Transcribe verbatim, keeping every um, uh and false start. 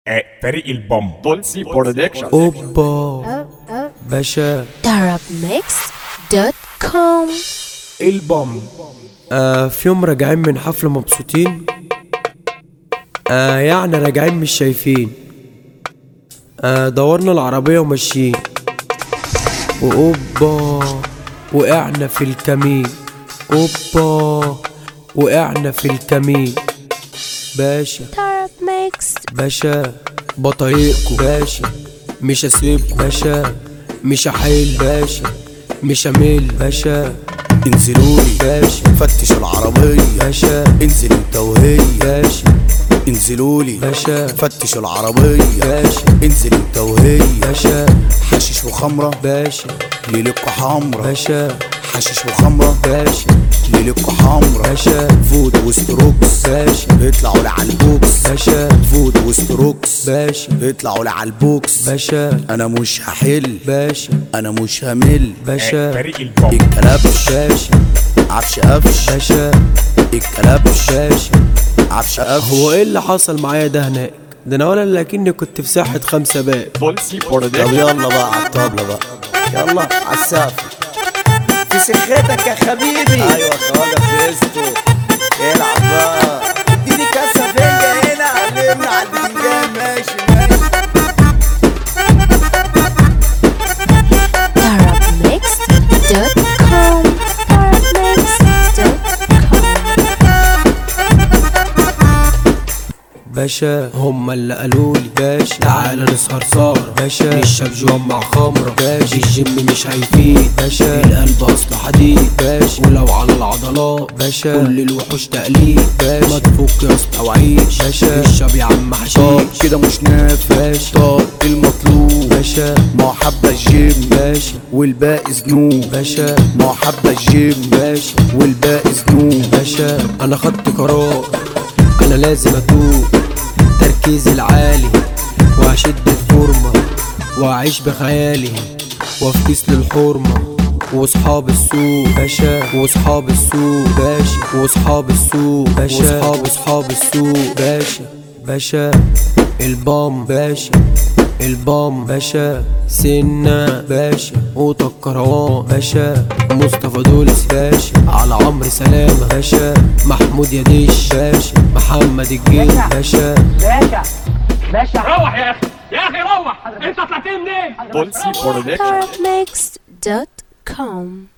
فريق البوم دولسي برودكشن. اوبا باشا Arab Mix دوت كوم. البوم آه في يوم راجعين من حفلة مبسوطين، آه يعني راجعين مش شايفين، آه دورنا العربية وماشيين، واوبا وقعنا في الكمين، اوبا وقعنا في الكمين. باشا Arab Mix باشا بطريقكو باشا، مش هسيبكو باشا، مش هحل باشا، مش همل باشا. انزلولي باشا فتشوا العربية باشا انزل انت وهي باشا انزلولي باشا فتشوا العربية باشا انزل انت وهي باشا حشيش وخمرة باشا ليلكوا حمرا باشا حشيش وخمرة باشا ليلكوا حمرا باشا فود وستروكس باشا اطلعوا لي على البوكس باشا فود وستروكس باشا اطلعوا لي على البوكس باشا انا مش هحل باشا انا مش همل باشا فريق البوم الكلبش باشا عفش قفش باشا الكلبش باشا. عفش قفش هو ايه اللي حصل معايا ده هناك؟ ده انا ولا لكني كنت في ساحة خمسة باب. دولسي طب برودكشن. يلا بقى على الطبلة بقى يلا على السقف في سخيتك يا حبيبي. ايوه خالد فيستو العب بقى، اديني كاسه فيا هنا، علمنا على البتنجان. ماشي ماشي. Arab Mix دوت كوم. Arab Mix دوت كوم. باشا هما اللي قالولي باشا تعالى نسهر سهرة باشا، نشرب جوان مع خمرة باشا، الجيم مش هيفيد باشا، القلب اصله حديد باشا، ولو على العضلات باشا كل الوحوش تقليد باشا، ما تفك يا اسطى وعيش باشا، اشرب يا عم حشيش كده مش نافع باشا، طار المطلوب باشا ما هو حبة الجيم باشا والباقي ذنوب باشا ما هو حبة الجيم باشا والباقي ذنوب باشا. انا خدت قرار انا لازم اتوب، تركيزي العالي وهشد الفورمة واعيش بخيالي وافكس للحرمة، وصحاب السوق باشا وصحاب السوق باشا وصحاب السوق باشا وصحاب صحاب السوق باشا باشا. البام باشا البام باشا، سنة باشا، قوطة الكروان باشا، مصطفى دولس باشا، على عمرو سلامة باشا، محمود يديش باشا، محمد الجيل باشا. باشا باشا روح يا اخي، يا اخي روح، انت طلعت منين؟ دولسي برودكشن. Arab Mix دوت كوم.